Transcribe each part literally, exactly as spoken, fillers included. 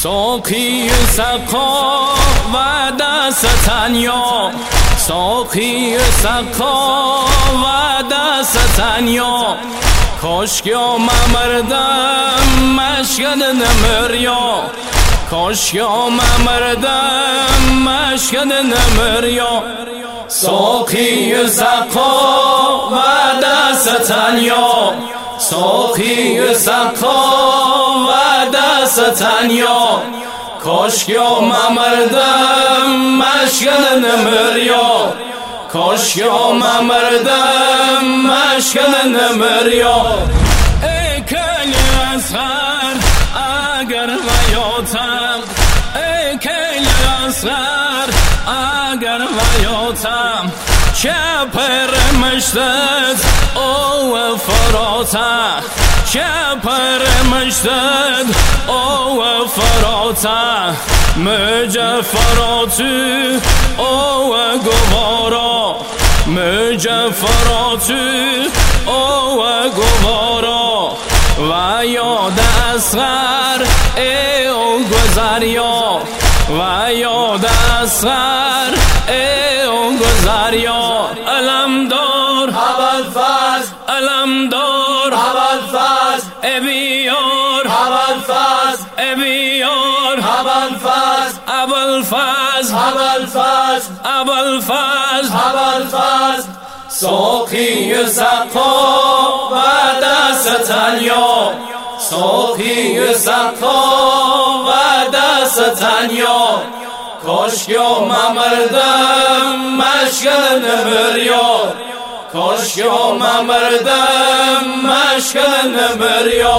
ساقی سقا و دست تنیا، ساقی سقا و دست تنیا. کاش یا مردم مشکل نمریا، کاش یا مردم مشکل نمریا. ساقی سقا و دست تنیا، ساقی سقا و دست تنیا. کاش یا مردم مشکل نمریا، کاش یا مردم مشکل نمریا. ای کلی اصغر اگر ویاتم، ای کلی اصغر اگر ویاتم. چه پر مشتد او فراته، چه پر مشتد او فراته. مجفراتو او گوارا، مجفراتو او گوارا. و یاد اصغر ای او گذریا، و یاد اصغر ای او گذریا. علم دار ابوالفضل، علم دار ابوالفضل، ای بیار ابوالفضل، ای بیار ابوالفضل، ابوالفضل، ابوالفضل، ابوالفضل، ابوالفضل. ساقی سقا و دست تنیا، ساقی سقا و دست تنیا. کاش یا مردم مشکل نمریا، کاش یا مردم مشکل نمریا.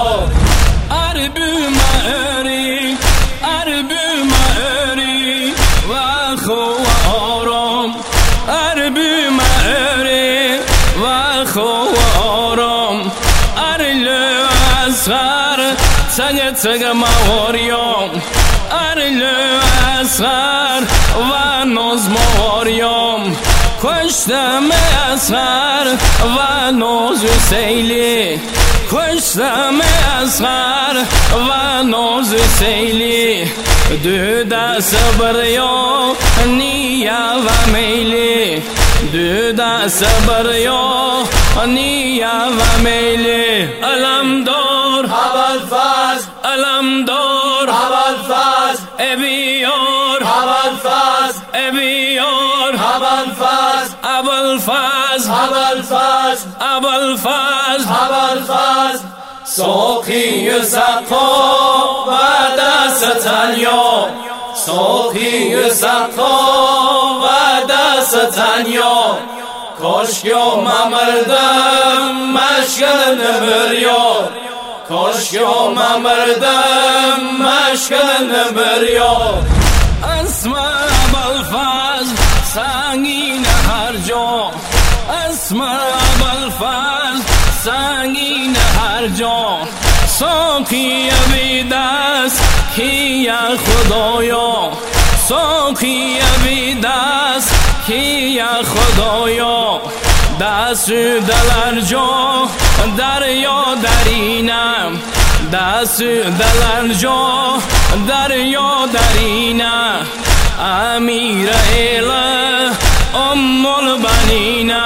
عربی مهری، عربی مهری و خو آرام، عربی مهری و خو آرام. ارل اصغر تگ تگ مواریام، ارل اصغر و ناز مواریام. کشتم اصغر و ناز سیلی، کشتم اصغر و ناز سیلی. دو دست بریا نیا و میلی، دو دست بریا نیا و میلی. علم دار ابوالفضل، علم دار ابوالفضل، ای بیار ابوالفضل، ای بیار ابوالفضل، ابوالفضل، ابوالفضل، ابوالفضل. ابوالفضل. ساقی سقا و دست تنیا، ساقی سقا و دست تنیا. کاش یا مردم مشکل نمریا، کاش یا مردم مشکل نمریا. اسم ابوالفضل سنگین هر جا، اسم ابوالفضل سنگین هر جا. ساقی بی دست کیا خدایا، ساقی بی دست کیا خدایا. دست دلر جا دریا درینم، دست دلر جا دریا درینم. امیر ایله ام البنینه،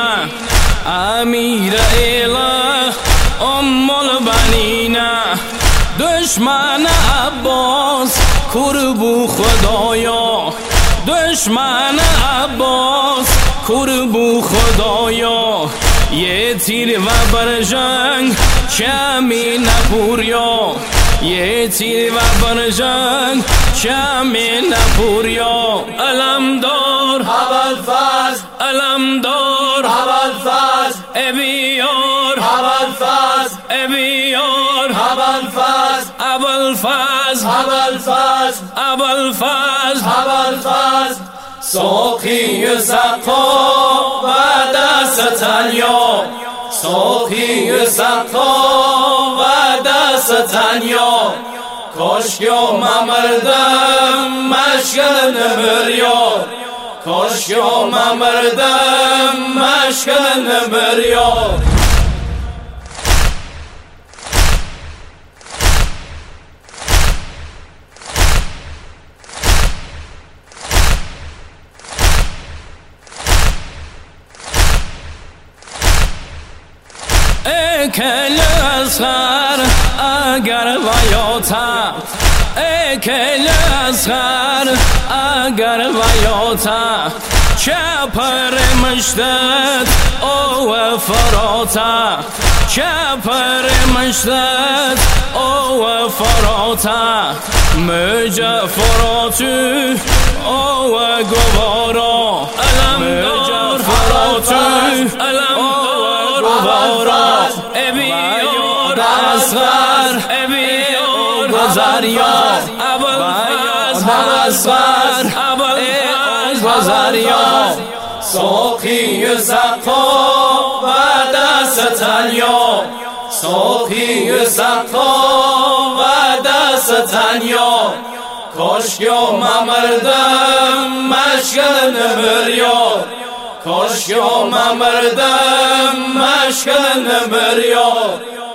امیر ایله ام البنینه. دشمن عباس کربو خدایا، دشمن عباس کربو خدایا. یه تیر و برژنگ کمی نپوریا، یه تیر و برژنگ کمی نپوریا. علم دار ابوالفضل، علم دار ابوالفضل، ای بیار ابوالفضل، ای بیار ابوالفضل، ابوالفضل، ابوالفضل، ابوالفضل. ابوالفضل. ساقی سقا و دست تنیا، ساقی سقا و دست تنیا. کاش یا مردم مشکل نمریا، کاش یا مردم مشکل نمریا. کل اصغر اگر ویاتا ای کل اصغر اگر ویاتا چپر مشتت او فراتا چپر مشتت او فراتا مجا فراتو او گوارا مجا فراتو او گوارا ابیار اصغر ابیار گذاریار ابل اصغر ابل گذاریار ساقی سقا و دست تنیا ساقی سقا و دست تنیا کاش یا مردم مشکل نمیریاد کاش یا مردم مشکل نمیریاد